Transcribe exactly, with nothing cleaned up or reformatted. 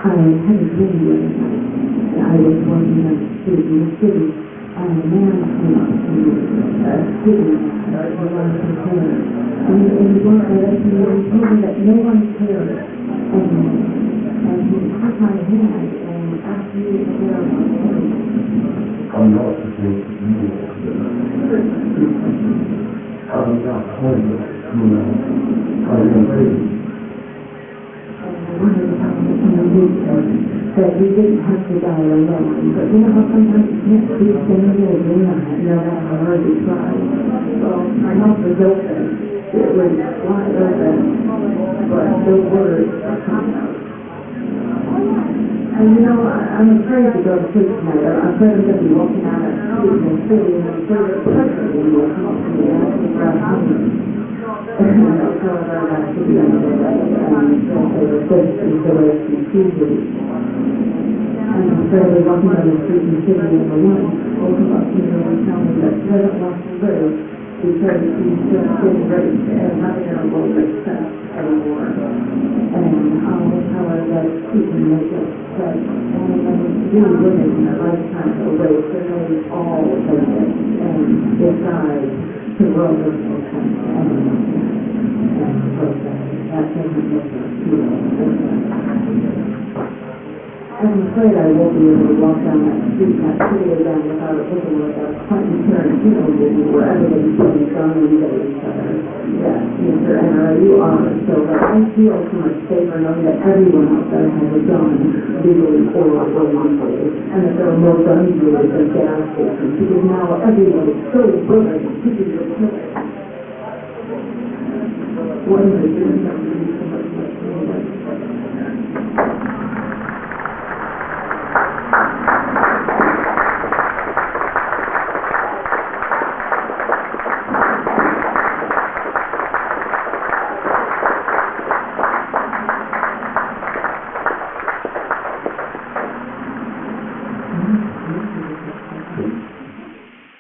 I had a dream the other night, and I was walking down the street in the city, and a man came up to me, a student, uh, who wanted to care, and, and he walked right up to me and told me that no one cared anymore, and he took my hand and asked me to care about him. I'm not supposed to do this. I'm not homeless, you know. I'm afraid. That we didn't have to die alone, but you know how sometimes you can't see things in a dream, no matter how hard you try. So my mouth was open, it was wide open, but the words are coming out. And you know, I, I'm afraid to go to sleep tonight. I'm afraid I'm going to be walking out of the street in the city, and I'm afraid that person will come up to me and ask me for a hug. And I'll tell her I have to be on the way, and they'll say that this is the way she sees it. And I'm afraid of walking down the street in the city and the one will come up to me and tell me that she doesn't want to live because she's just getting raped and nothing in her world makes sense anymore. And I'll tell her that she can make it, that only we women in a lifetime are raped, and they all take it and decide to roll this whole country. And so that doesn't make us, you know, I'm afraid I won't be able to walk down that street, that city again, without looking like a Quentin Tarantino movie where everybody's putting guns at each other. Yes, Mister Enner, you are. So that I feel so much safer knowing that everyone out there has a gun, legally or illegally, and that there are more gun dealers than gas stations, because now everyone is so willing to do your killing. What am I doing?